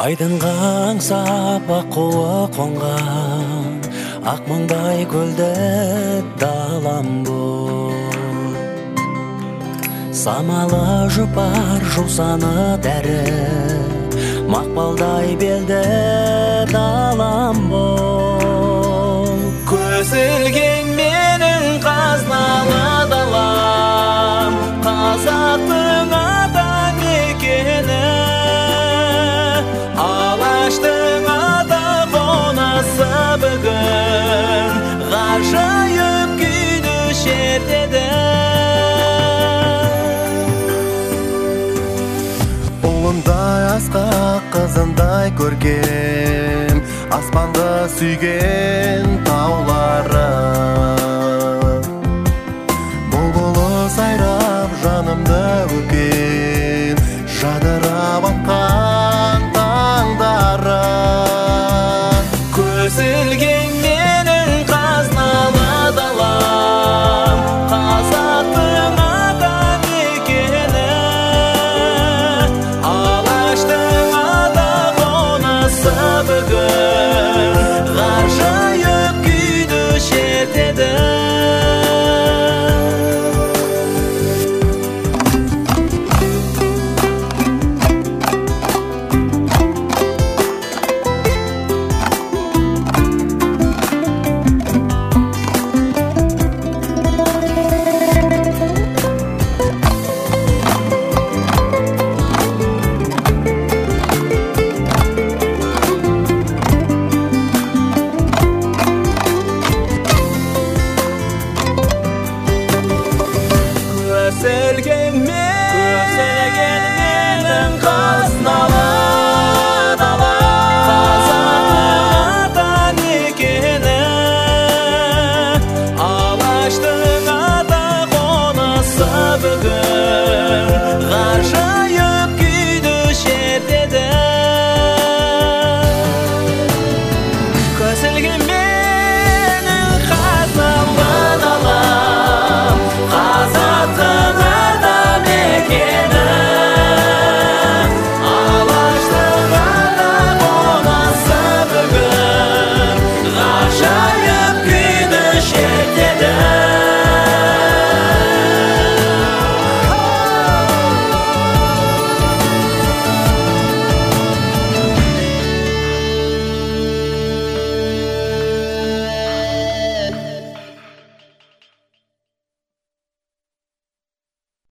Айдынға аңсап аққуы қонған, ақ маңдай көлде далам бұл. Самалы жұпар жусаны тәрі, мақпалдай белді далам бұл. Көзілген менің қазналы далам, қазақтың атаң екені, Алаштың ата қонысы бүгін, ғажайып күйді шертеді. Ұлындай асқақ, қызындай көркем, аспанды сүйген